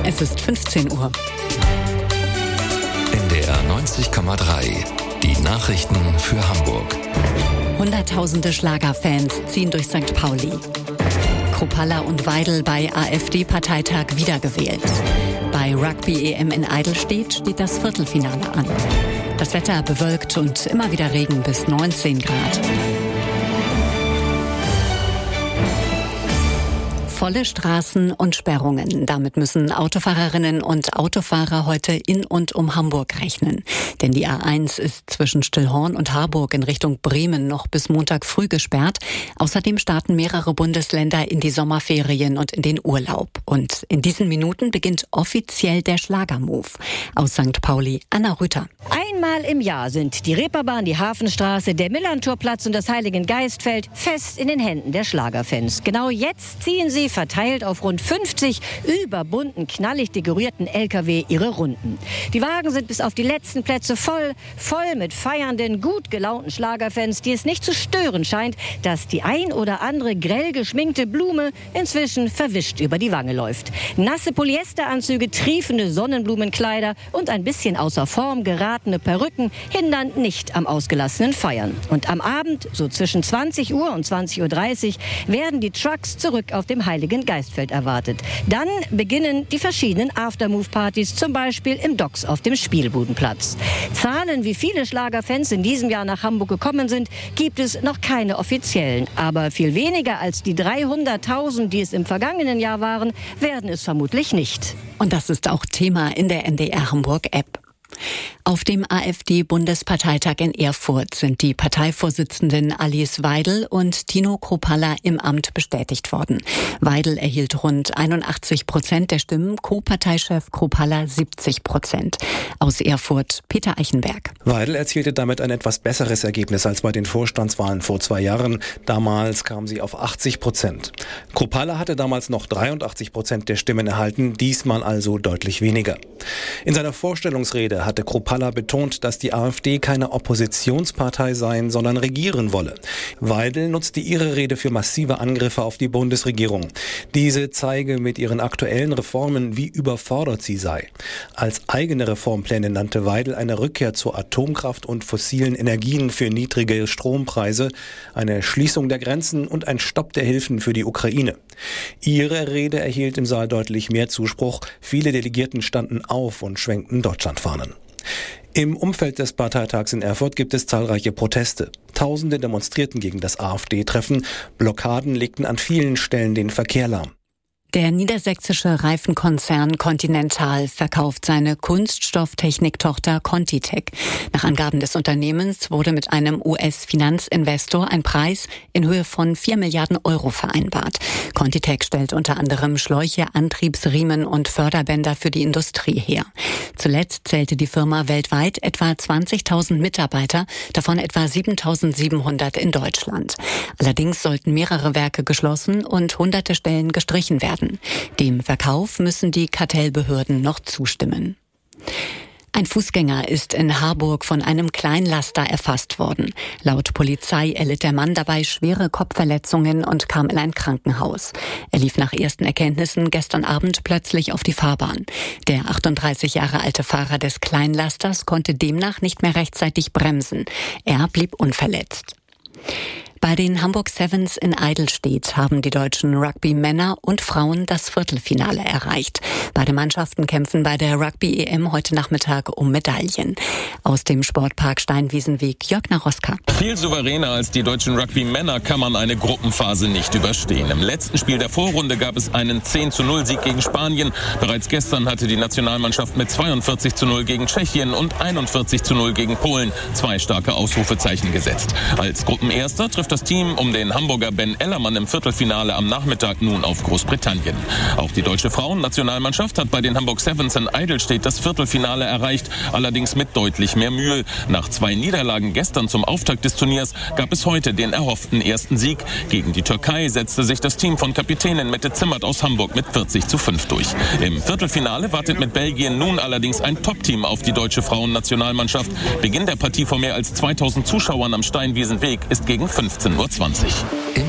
Es ist 15 Uhr. NDR 90,3. Die Nachrichten für Hamburg. Hunderttausende Schlagerfans ziehen durch St. Pauli. Kruppalla und Weidel bei AfD-Parteitag wiedergewählt. Bei Rugby-EM in Eidelstedt steht das Viertelfinale an. Das Wetter bewölkt und immer wieder Regen bis 19 Grad. Volle Straßen und Sperrungen. Damit müssen Autofahrerinnen und Autofahrer heute in und um Hamburg rechnen. Denn die A1 ist zwischen Stillhorn und Harburg in Richtung Bremen noch bis Montag früh gesperrt. Außerdem starten mehrere Bundesländer in die Sommerferien und in den Urlaub. Und in diesen Minuten beginnt offiziell der Schlagermove. Aus St. Pauli, Anna Rüther. Einmal im Jahr sind die Reeperbahn, die Hafenstraße, der Millantorplatz und das Heiligengeistfeld fest in den Händen der Schlagerfans. Genau jetzt ziehen sie verteilt auf rund 50 überbunten, knallig dekorierten LKW ihre Runden. Die Wagen sind bis auf die letzten Plätze voll mit feiernden, gut gelaunten Schlagerfans, die es nicht zu stören scheint, dass die ein oder andere grell geschminkte Blume inzwischen verwischt über die Wange läuft. Nasse Polyesteranzüge, triefende Sonnenblumenkleider und ein bisschen außer Form geratene Perücken hindern nicht am ausgelassenen Feiern. Und am Abend, so zwischen 20 Uhr und 20.30 Uhr, werden die Trucks zurück auf dem Heiligengeistfeld erwartet. Dann beginnen die verschiedenen Aftermove-Partys, zum Beispiel im Docks auf dem Spielbudenplatz. Zahlen, wie viele Schlagerfans in diesem Jahr nach Hamburg gekommen sind, gibt es noch keine offiziellen. Aber viel weniger als die 300.000, die es im vergangenen Jahr waren, werden es vermutlich nicht. Und das ist auch Thema in der NDR Hamburg-App. Auf dem AfD-Bundesparteitag in Erfurt sind die Parteivorsitzenden Alice Weidel und Tino Kruppalla im Amt bestätigt worden. Weidel erhielt rund 81% der Stimmen, Co-Parteichef Kruppalla 70%. Aus Erfurt Peter Eichenberg. Weidel erzielte damit ein etwas besseres Ergebnis als bei den Vorstandswahlen vor 2 Jahren. Damals kam sie auf 80%. Kruppalla hatte damals noch 83% der Stimmen erhalten, diesmal also deutlich weniger. In seiner Vorstellungsrede hatte Kruppalla betont, dass die AfD keine Oppositionspartei sein, sondern regieren wolle. Weidel nutzte ihre Rede für massive Angriffe auf die Bundesregierung. Diese zeige mit ihren aktuellen Reformen, wie überfordert sie sei. Als eigene Reformpläne nannte Weidel eine Rückkehr zur Atomkraft und fossilen Energien für niedrige Strompreise, eine Schließung der Grenzen und ein Stopp der Hilfen für die Ukraine. Ihre Rede erhielt im Saal deutlich mehr Zuspruch. Viele Delegierten standen auf und schwenkten Deutschlandfahnen. Im Umfeld des Parteitags in Erfurt gibt es zahlreiche Proteste. Tausende demonstrierten gegen das AfD-Treffen. Blockaden legten an vielen Stellen den Verkehr lahm. Der niedersächsische Reifenkonzern Continental verkauft seine Kunststofftechniktochter ContiTech. Nach Angaben des Unternehmens wurde mit einem US-Finanzinvestor ein Preis in Höhe von 4 Milliarden Euro vereinbart. ContiTech stellt unter anderem Schläuche, Antriebsriemen und Förderbänder für die Industrie her. Zuletzt zählte die Firma weltweit etwa 20.000 Mitarbeiter, davon etwa 7.700 in Deutschland. Allerdings sollten mehrere Werke geschlossen und hunderte Stellen gestrichen werden. Dem Verkauf müssen die Kartellbehörden noch zustimmen. Ein Fußgänger ist in Harburg von einem Kleinlaster erfasst worden. Laut Polizei erlitt der Mann dabei schwere Kopfverletzungen und kam in ein Krankenhaus. Er lief nach ersten Erkenntnissen gestern Abend plötzlich auf die Fahrbahn. Der 38 Jahre alte Fahrer des Kleinlasters konnte demnach nicht mehr rechtzeitig bremsen. Er blieb unverletzt. Bei den Hamburg Sevens in Eidelstedt haben die deutschen Rugby-Männer und Frauen das Viertelfinale erreicht. Beide Mannschaften kämpfen bei der Rugby-EM heute Nachmittag um Medaillen. Aus dem Sportpark Steinwiesenweg, Jörg Naroska. Viel souveräner als die deutschen Rugby-Männer kann man eine Gruppenphase nicht überstehen. Im letzten Spiel der Vorrunde gab es einen 10:0-Sieg gegen Spanien. Bereits gestern hatte die Nationalmannschaft mit 42:0 gegen Tschechien und 41:0 gegen Polen 2 starke Ausrufezeichen gesetzt. Als Gruppenerster trifft das Team um den Hamburger Ben Ellermann im Viertelfinale am Nachmittag nun auf Großbritannien. Auch die deutsche Frauennationalmannschaft hat bei den Hamburg Sevens in Eidelstedt das Viertelfinale erreicht, allerdings mit deutlich mehr Mühe. Nach 2 Niederlagen gestern zum Auftakt des Turniers gab es heute den erhofften ersten Sieg. Gegen die Türkei setzte sich das Team von Kapitänin Mette Zimmert aus Hamburg mit 40:5 durch. Im Viertelfinale wartet mit Belgien nun allerdings ein Top-Team auf die deutsche Frauennationalmannschaft. Beginn der Partie vor mehr als 2000 Zuschauern am Steinwiesenweg ist gegen 15:20 Uhr.